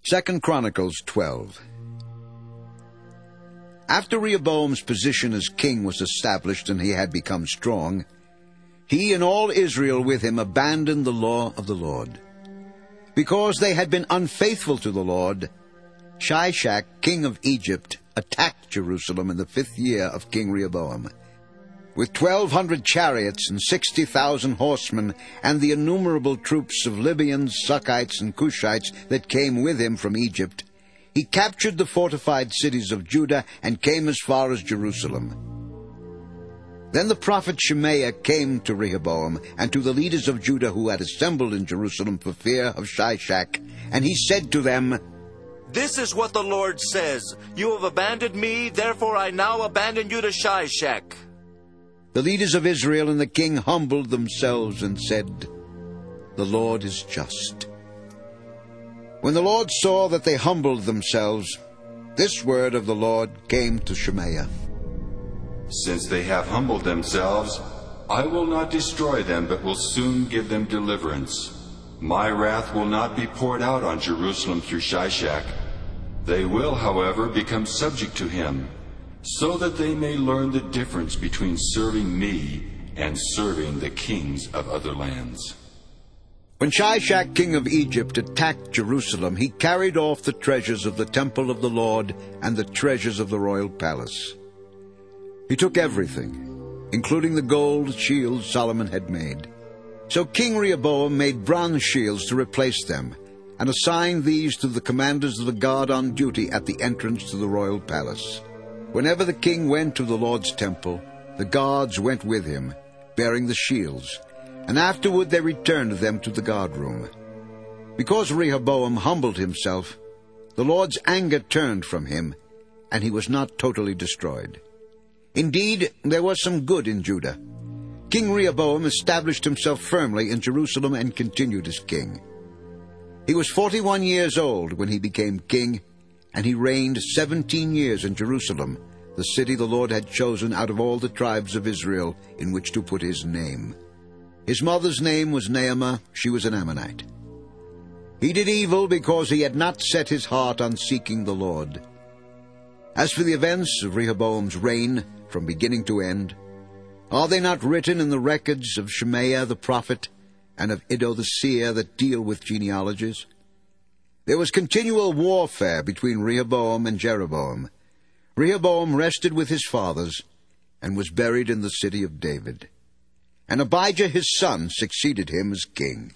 2 Chronicles 12. After Rehoboam's position as king was established and he had become strong, he and all Israel with him abandoned the law of the Lord. Because they had been unfaithful to the Lord, Shishak, king of Egypt, attacked Jerusalem in the 5th year of King Rehoboam. With 1,200 chariots and 60,000 horsemen, and the innumerable troops of Libyans, Sukkites, and Cushites that came with him from Egypt, he captured the fortified cities of Judah and came as far as Jerusalem. Then the prophet Shemaiah came to Rehoboam and to the leaders of Judah who had assembled in Jerusalem for fear of Shishak, and he said to them, "This is what the Lord says, You have abandoned me, therefore I now abandon you to Shishak." The leaders of Israel and the king humbled themselves and said, "The Lord is just." When the Lord saw that they humbled themselves, this word of the Lord came to Shemaiah. Since they have humbled themselves, I will not destroy them, but will soon give them deliverance. My wrath will not be poured out on Jerusalem through Shishak. They will, however, become subject to him, so that they may learn the difference between serving me and serving the kings of other lands. When Shishak, king of Egypt, attacked Jerusalem, he carried off the treasures of the temple of the Lord and the treasures of the royal palace. He took everything, including the gold shields Solomon had made. So King Rehoboam made bronze shields to replace them, and assigned these to the commanders of the guard on duty at the entrance to the royal palace. Whenever the king went to the Lord's temple, the guards went with him, bearing the shields, and afterward they returned them to the guardroom. Because Rehoboam humbled himself, the Lord's anger turned from him, and he was not totally destroyed. Indeed, there was some good in Judah. King Rehoboam established himself firmly in Jerusalem and continued as king. He was 41 years old when he became king, and he reigned 17 years in Jerusalem, the city the Lord had chosen out of all the tribes of Israel in which to put his name. His mother's name was Naamah. She was an Ammonite. He did evil because he had not set his heart on seeking the Lord. As for the events of Rehoboam's reign from beginning to end, are they not written in the records of Shemaiah the prophet and of Iddo the seer that deal with genealogies? There was continual warfare between Rehoboam and Jeroboam. Rehoboam rested with his fathers and was buried in the city of David. And Abijah his son succeeded him as king.